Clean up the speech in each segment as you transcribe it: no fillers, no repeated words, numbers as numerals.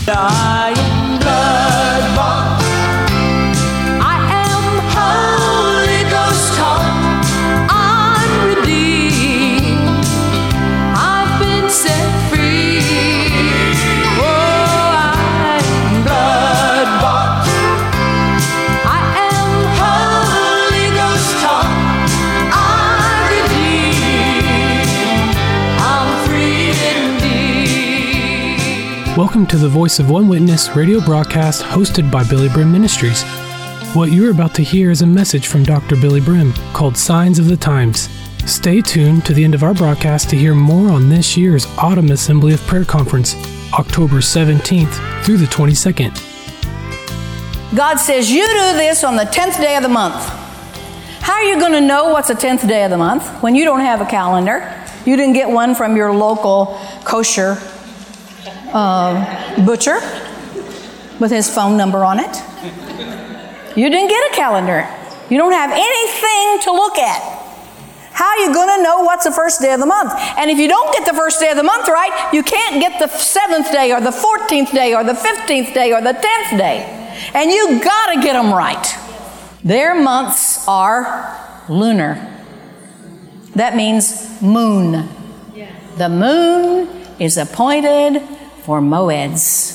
I am blood-bought. I am Holy Ghost taught. I'm redeemed. I've been set free. Oh, I am blood-bought. I am Holy Ghost taught. I'm redeemed. I'm free indeed. Welcome to the Voice of One Witness radio broadcast hosted by Billy Brim Ministries. What you're about to hear is a message from Dr. Billy Brim called Signs of the Times. Stay tuned to the end of our broadcast to hear more on this year's Autumn Assembly of Prayer Conference, October 17th through the 22nd. God says, you do this on the 10th day of the month. How are you going to know what's the 10th day of the month when you don't have a calendar? You didn't get one from your local kosher butcher with his phone number on it. You didn't get a calendar. You don't have anything to look at. How are you going to know what's the first day of the month? And if you don't get the first day of the month right, you can't get the 7th day or the 14th day or the 15th day or the 10th day. And you got to get them right. Their months are lunar. That means moon. The moon is appointed for moeds.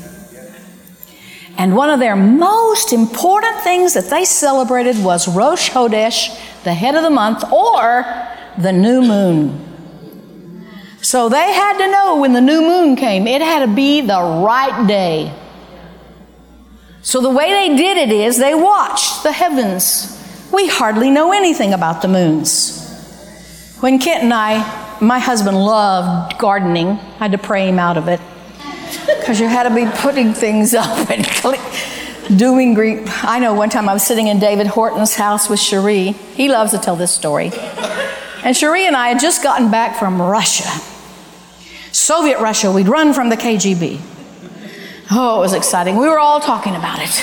And one of their most important things that they celebrated was Rosh Chodesh, the head of the month, or the new moon. So they had to know when the new moon came, it had to be the right day. So the way they did it is they watched the heavens. We hardly know anything about the moons. When Kent and my husband loved gardening. I had to pray him out of it. Because you had to be putting things up and doing Greek. I know one time I was sitting in David Horton's house with Cherie. He loves to tell this story. And Cherie and I had just gotten back from Russia. Soviet Russia. We'd run from the KGB. Oh, it was exciting. We were all talking about it.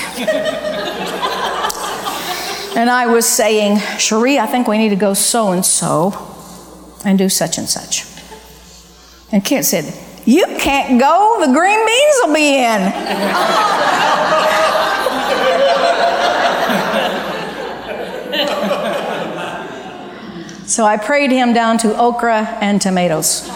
And I was saying, Cherie, I think we need to go so-and-so and do such and such. And Kent said, you can't go. The green beans will be in. So I prayed him down to okra and tomatoes.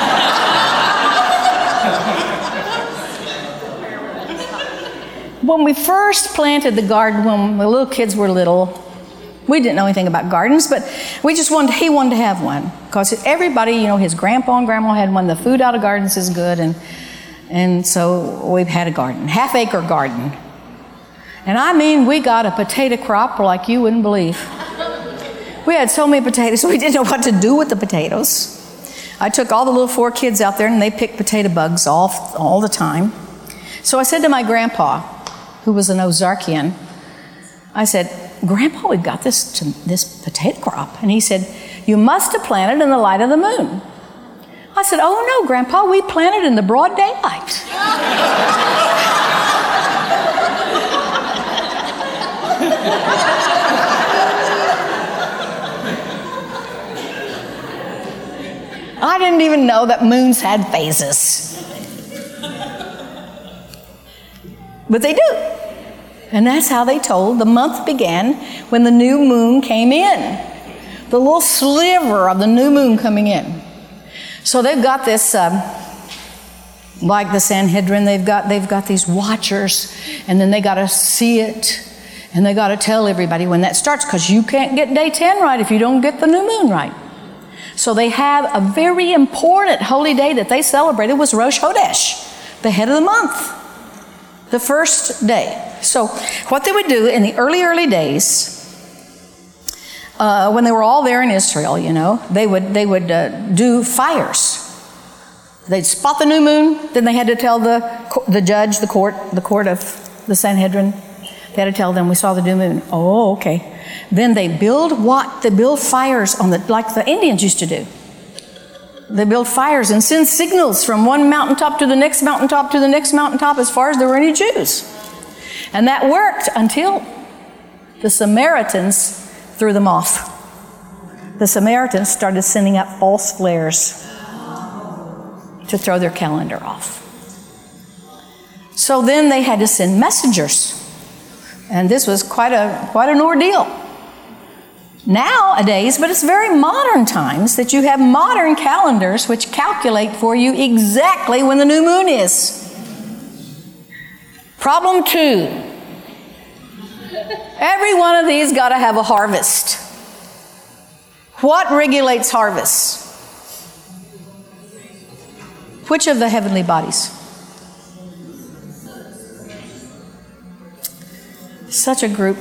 When we first planted the garden, when the little kids were little, we didn't know anything about gardens, but he wanted to have one. Because everybody, his grandpa and grandma had one. The food out of gardens is good. And so we've had a garden, half-acre garden. And I mean, we got a potato crop like you wouldn't believe. We had so many potatoes, we didn't know what to do with the potatoes. I took all the little 4 kids out there, and they picked potato bugs off all the time. So I said to my grandpa, who was an Ozarkian, I said, Grandpa, we've got this potato crop. And he said, you must have planted in the light of the moon. I said, oh no, Grandpa, we planted in the broad daylight. I didn't even know that moons had phases. But they do. And that's how they told the month began when the new moon came in. The little sliver of the new moon coming in. So they've got this, like the Sanhedrin, they've got these watchers, and then they got to see it, and they got to tell everybody when that starts, because you can't get day 10 right if you don't get the new moon right. So they have a very important holy day that they celebrated was Rosh Chodesh, the head of the month. The first day. So what they would do in the early days, when they were all there in Israel, they would do fires. They'd spot the new moon, then they had to tell the judge, the court of the Sanhedrin, they had to tell them, we saw the new moon. Oh, okay. Then they build fires like the Indians used to do. They build fires and send signals from one mountaintop to the next mountaintop to the next mountaintop as far as there were any Jews. And that worked until the Samaritans threw them off. The Samaritans started sending up false flares to throw their calendar off. So then they had to send messengers. And this was quite an ordeal. Nowadays, but it's very modern times, that you have modern calendars which calculate for you exactly when the new moon is. Problem 2. Every one of these got to have a harvest. What regulates harvest? Which of the heavenly bodies? Such a group.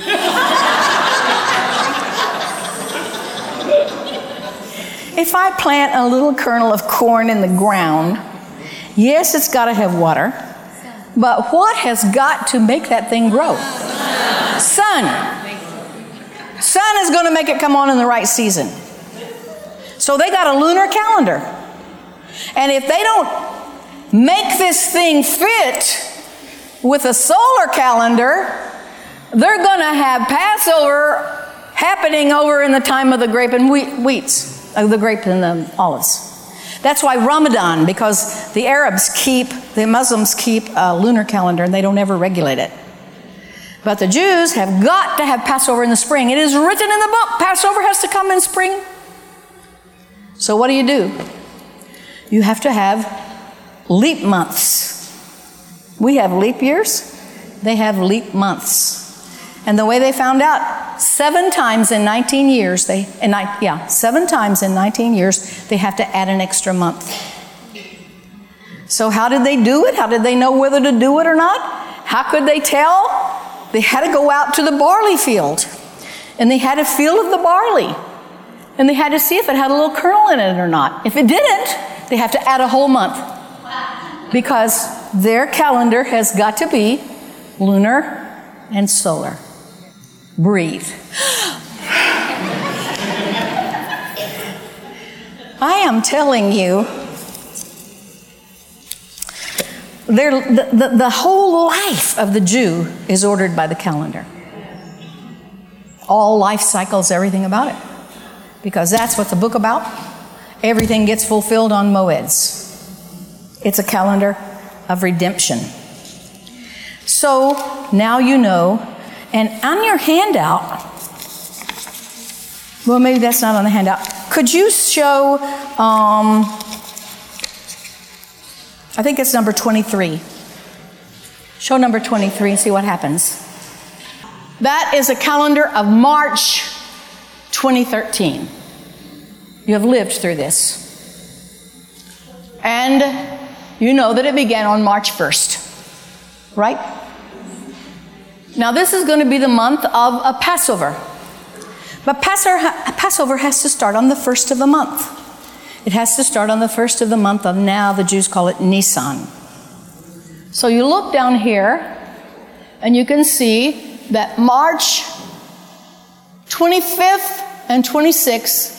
If I plant a little kernel of corn in the ground, yes, it's got to have water, but what has got to make that thing grow? Sun. Sun is going to make it come on in the right season. So they got a lunar calendar. And if they don't make this thing fit with a solar calendar, they're going to have Passover happening over in the time of the grape and wheats. The grape and the olives. That's why Ramadan, because the Muslims keep a lunar calendar and they don't ever regulate it. But the Jews have got to have Passover in the spring. It is written in the book, Passover has to come in spring. So what do? You have to have leap months. We have leap years. They have leap months. And the way they found out, 7 times in 19 years, 7 times in 19 years, they have to add an extra month. So how did they do it? How did they know whether to do it or not? How could they tell? They had to go out to the barley field, and they had a field of the barley, and they had to see if it had a little kernel in it or not. If it didn't, they have to add a whole month, because their calendar has got to be lunar and solar. Breathe. I am telling you, the whole life of the Jew is ordered by the calendar. All life cycles, everything about it. Because that's what the book about. Everything gets fulfilled on Moeds. It's a calendar of redemption. So now you know. And on your handout, well, maybe that's not on the handout. Could you show, I think it's number 23. Show number 23 and see what happens. That is a calendar of March 2013. You have lived through this. And you know that it began on March 1st, right? Now, this is going to be the month of a Passover. But Passover has to start on the first of the month. It has to start on the first of the month of, now the Jews call it Nisan. So you look down here, and you can see that March 25th and 26th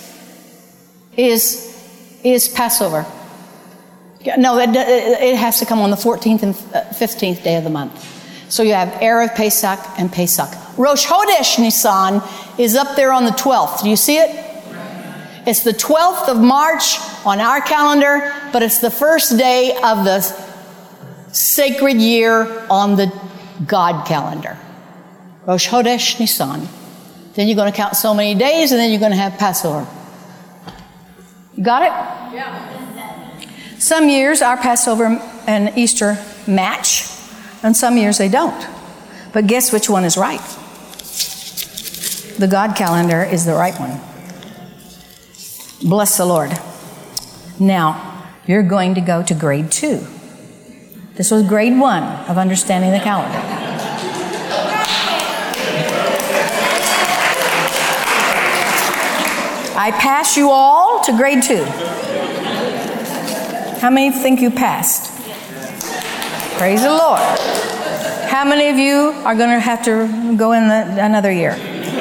is Passover. No, it has to come on the 14th and 15th day of the month. So you have Erev Pesach and Pesach. Rosh Chodesh Nisan is up there on the 12th. Do you see it? It's the 12th of March on our calendar, but it's the first day of the sacred year on the God calendar. Rosh Chodesh Nisan. Then you're going to count so many days, and then you're going to have Passover. You got it? Yeah. Some years our Passover and Easter match. And some years they don't. But guess which one is right? The God calendar is the right one. Bless the Lord. Now, you're going to go to grade 2. This was grade 1 of understanding the calendar. I pass you all to grade 2. How many think you passed? Praise the Lord. How many of you are going to have to go in another year?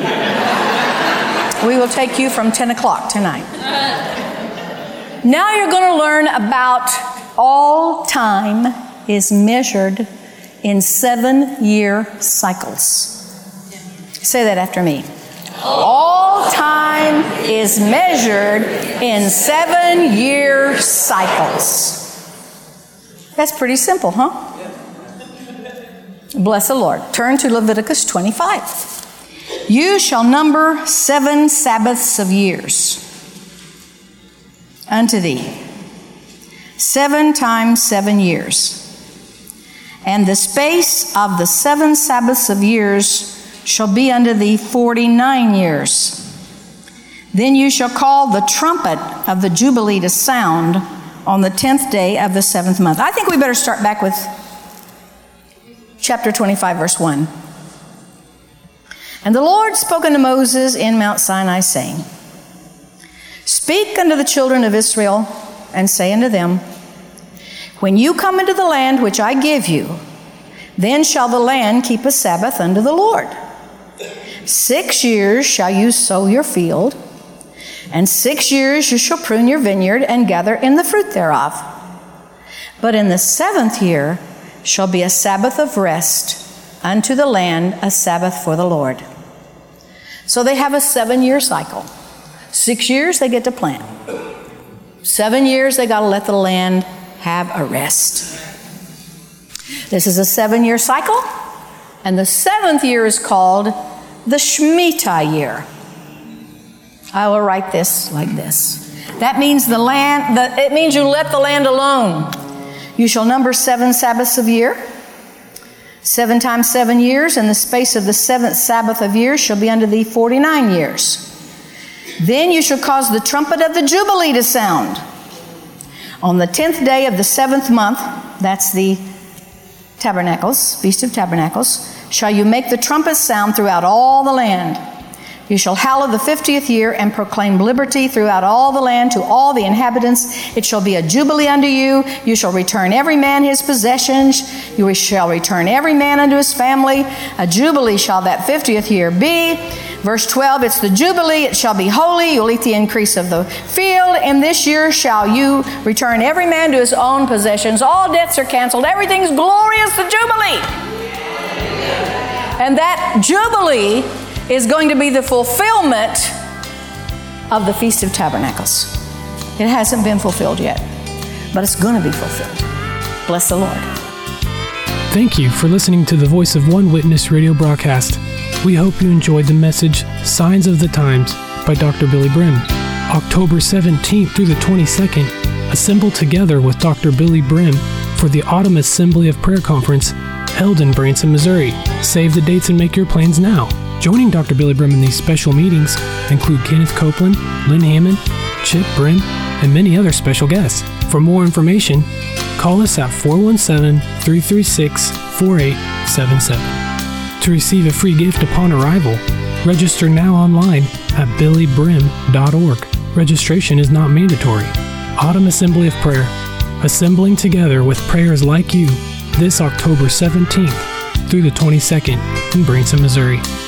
We will take you from 10 o'clock tonight. Now you're going to learn about all time is measured in 7-year cycles. Say that after me. All time is measured in 7-year cycles. That's pretty simple, huh? Bless the Lord. Turn to Leviticus 25. You shall number 7 Sabbaths of years unto thee. 7 times 7 years. And the space of the 7 Sabbaths of years shall be unto thee 49 years. Then you shall call the trumpet of the Jubilee to sound on the 10th day of the 7th month. I think we better start back with chapter 25, verse 1. And the Lord spoke unto Moses in Mount Sinai, saying, Speak unto the children of Israel, and say unto them, When you come into the land which I give you, then shall the land keep a Sabbath unto the Lord. 6 years shall you sow your field, and 6 years you shall prune your vineyard and gather in the fruit thereof. But in the 7th year shall be a Sabbath of rest unto the land, a Sabbath for the Lord. So they have a 7-year cycle. 6 years they get to plant. 7 years they got to let the land have a rest. This is a 7-year cycle, and the 7th year is called the Shemitah year. I will write this like this. That means it means you let the land alone. You shall number 7 Sabbaths of year. 7 times 7 years, and the space of the 7th Sabbath of years shall be unto thee 49 years. Then you shall cause the trumpet of the Jubilee to sound. On the 10th day of the 7th month, that's the Tabernacles, Feast of Tabernacles, shall you make the trumpet sound throughout all the land. You shall hallow the 50th year and proclaim liberty throughout all the land to all the inhabitants. It shall be a jubilee unto you. You shall return every man his possessions. You shall return every man unto his family. A jubilee shall that 50th year be. Verse 12, it's the jubilee. It shall be holy. You'll eat the increase of the field. And this year shall you return every man to his own possessions. All debts are canceled. Everything's glorious, the jubilee. And that jubilee is going to be the fulfillment of the Feast of Tabernacles. It hasn't been fulfilled yet, but it's going to be fulfilled. Bless the Lord. Thank you for listening to the Voice of One Witness radio broadcast. We hope you enjoyed the message, Signs of the Times, by Dr. Billy Brim. October 17th through the 22nd, assemble together with Dr. Billy Brim for the Autumn Assembly of Prayer Conference held in Branson, Missouri. Save the dates and make your plans now. Joining Dr. Billy Brim in these special meetings include Kenneth Copeland, Lynn Hammond, Chip Brim, and many other special guests. For more information, call us at 417-336-4877. To receive a free gift upon arrival, register now online at billybrim.org. Registration is not mandatory. Autumn Assembly of Prayer, assembling together with prayers like you this October 17th through the 22nd in Branson, Missouri.